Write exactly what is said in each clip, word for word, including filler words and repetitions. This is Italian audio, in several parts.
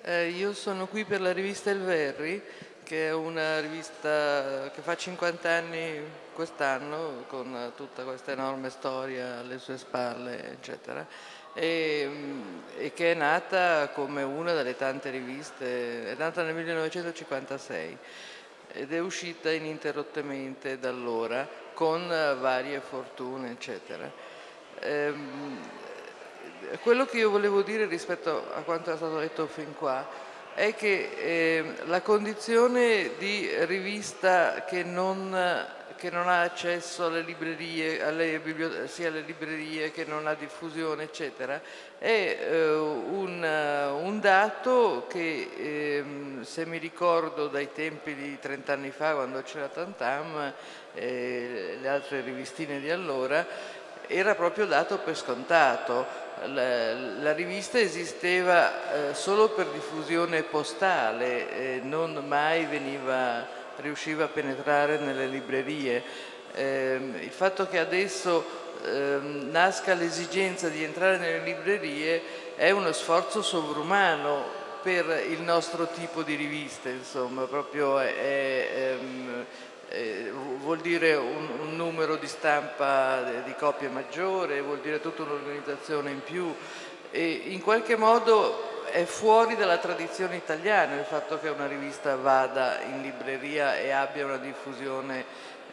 Eh, io sono qui per la rivista Il Verri, che è una rivista che fa cinquanta anni quest'anno, con tutta questa enorme storia alle sue spalle, eccetera, e, e che è nata come una delle tante riviste, è nata nel millenovecentocinquantasei ed è uscita ininterrottamente da allora, con varie fortune, eccetera. Ehm, quello che io volevo dire rispetto a quanto è stato detto fin qua è che eh, la condizione di rivista che non, che non ha accesso alle librerie, alle biblioteche, sia alle librerie che non ha diffusione, eccetera, è eh, un, un dato che, eh, se mi ricordo dai tempi di trent'anni fa, quando c'era Tantam e le altre rivistine di allora, era proprio dato per scontato. La, la rivista esisteva eh, solo per diffusione postale, eh, non mai veniva, riusciva a penetrare nelle librerie. Eh, il fatto che adesso eh, nasca l'esigenza di entrare nelle librerie è uno sforzo sovrumano per il nostro tipo di riviste, insomma, proprio è, è, ehm, eh, vuol dire un, un numero di stampa di copie maggiore, vuol dire tutta un'organizzazione in più e in qualche modo è fuori dalla tradizione italiana il fatto che una rivista vada in libreria e abbia una diffusione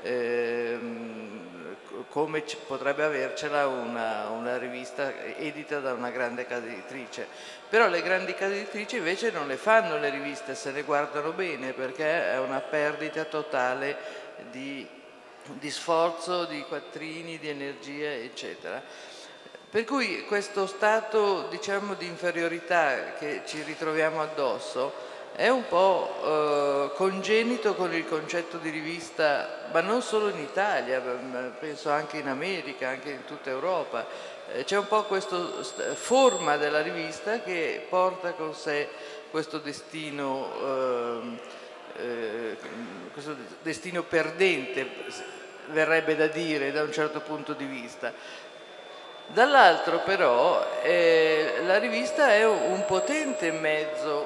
ehm, come potrebbe avercela una, una rivista edita da una grande casa editrice. Però le grandi case editrici invece non le fanno le riviste, se ne guardano bene, perché è una perdita totale di, di sforzo, di quattrini, di energia, eccetera. Per cui questo stato, diciamo, di inferiorità che ci ritroviamo addosso è un po' eh, congenito con il concetto di rivista, ma non solo in Italia, penso anche in America, anche in tutta Europa. Eh, c'è un po' questa forma della rivista che porta con sé questo destino, eh, eh, questo destino perdente, verrebbe da dire, da un certo punto di vista. Dall'altro però eh, la rivista è un potente mezzo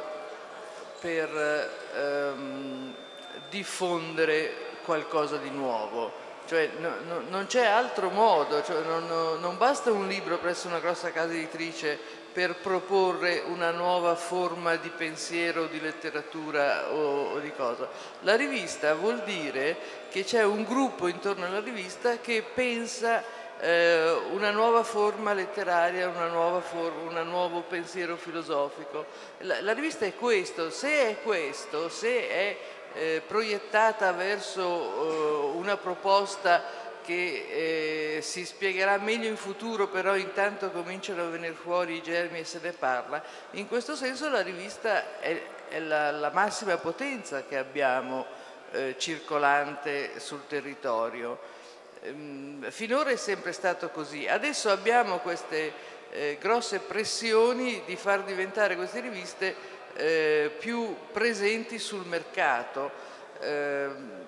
per ehm, diffondere qualcosa di nuovo, cioè no, no, non c'è altro modo, cioè, non, no, non basta un libro presso una grossa casa editrice per proporre una nuova forma di pensiero, di letteratura o, o di cosa. La rivista vuol dire che c'è un gruppo intorno alla rivista che pensa una nuova forma letteraria, una nuova forma, un nuovo pensiero filosofico. La, la rivista è questo, se è questo, se è eh, proiettata verso eh, una proposta che eh, si spiegherà meglio in futuro, però intanto cominciano a venire fuori i germi e se ne parla, in questo senso la rivista è, è la, la massima potenza che abbiamo eh, circolante sul territorio. Finora è sempre stato così. Adesso abbiamo queste eh, grosse pressioni di far diventare queste riviste eh, più presenti sul mercato. Eh,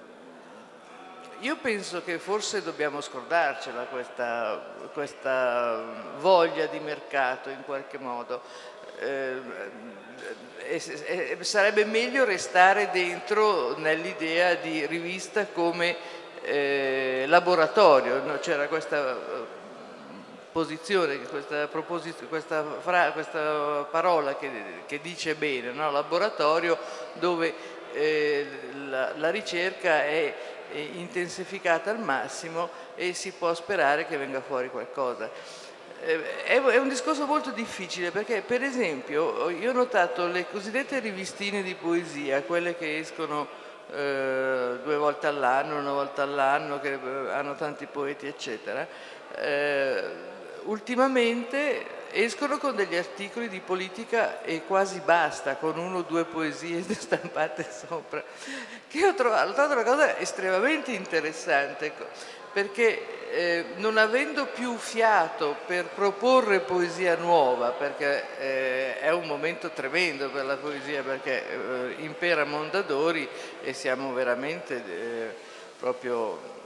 io penso che forse dobbiamo scordarcela questa, questa voglia di mercato in qualche modo. Eh, e, e, sarebbe meglio restare dentro nell'idea di rivista come Eh, laboratorio, no? C'era questa posizione, questa, questa, fra, questa parola che, che dice bene, no? Laboratorio dove eh, la, la ricerca è, è intensificata al massimo e si può sperare che venga fuori qualcosa. Eh, è, è un discorso molto difficile perché, per esempio, io ho notato le cosiddette rivistine di poesia, quelle che escono Eh, due volte all'anno, una volta all'anno, che eh, hanno tanti poeti, eccetera, eh, ultimamente escono con degli articoli di politica e quasi basta, con uno o due poesie stampate sopra, che ho trovato, ho trovato una cosa estremamente interessante, perché eh, non avendo più fiato per proporre poesia nuova, perché eh, è un momento tremendo per la poesia, perché eh, impera Mondadori e siamo veramente eh, proprio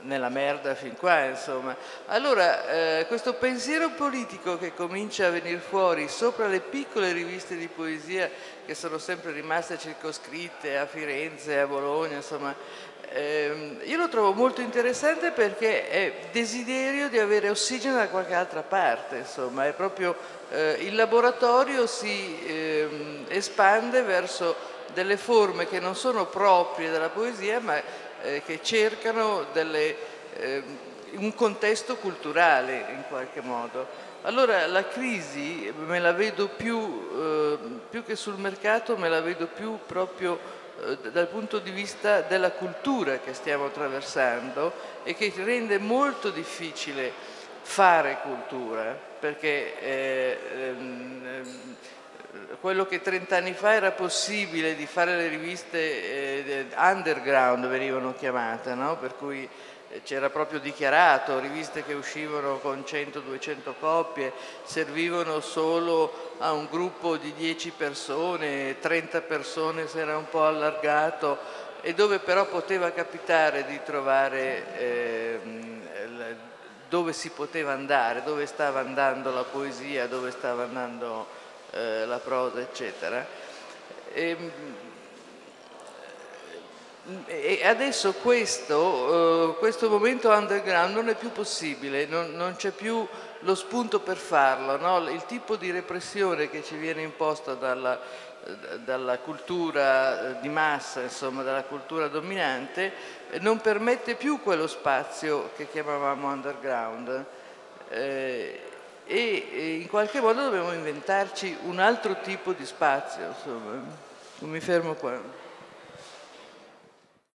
nella merda fin qua, insomma. Allora, eh, questo pensiero politico che comincia a venire fuori sopra le piccole riviste di poesia che sono sempre rimaste circoscritte a Firenze, a Bologna, insomma, ehm, io lo trovo molto interessante perché è desiderio di avere ossigeno da qualche altra parte, insomma, è proprio eh, il laboratorio si ehm, espande verso delle forme che non sono proprie della poesia, ma eh, che cercano delle, eh, un contesto culturale in qualche modo. Allora la crisi me la vedo più, eh, più che sul mercato, me la vedo più proprio eh, dal punto di vista della cultura che stiamo attraversando e che rende molto difficile fare cultura, perché eh, ehm, quello che trent'anni fa era possibile di fare le riviste eh, underground venivano chiamate, no? Per cui c'era proprio dichiarato, riviste che uscivano con cento duecento copie, servivano solo a un gruppo di dieci persone, trenta persone si era un po' allargato, e dove però poteva capitare di trovare eh, dove si poteva andare, dove stava andando la poesia, dove stava andando eh, la prosa, eccetera. E, E adesso questo, uh, questo momento underground non è più possibile, non, non c'è più lo spunto per farlo, no? Il tipo di repressione che ci viene imposta dalla, dalla cultura di massa, insomma, dalla cultura dominante, non permette più quello spazio che chiamavamo underground. Eh, e, e in qualche modo dobbiamo inventarci un altro tipo di spazio, insomma. Mi fermo qua.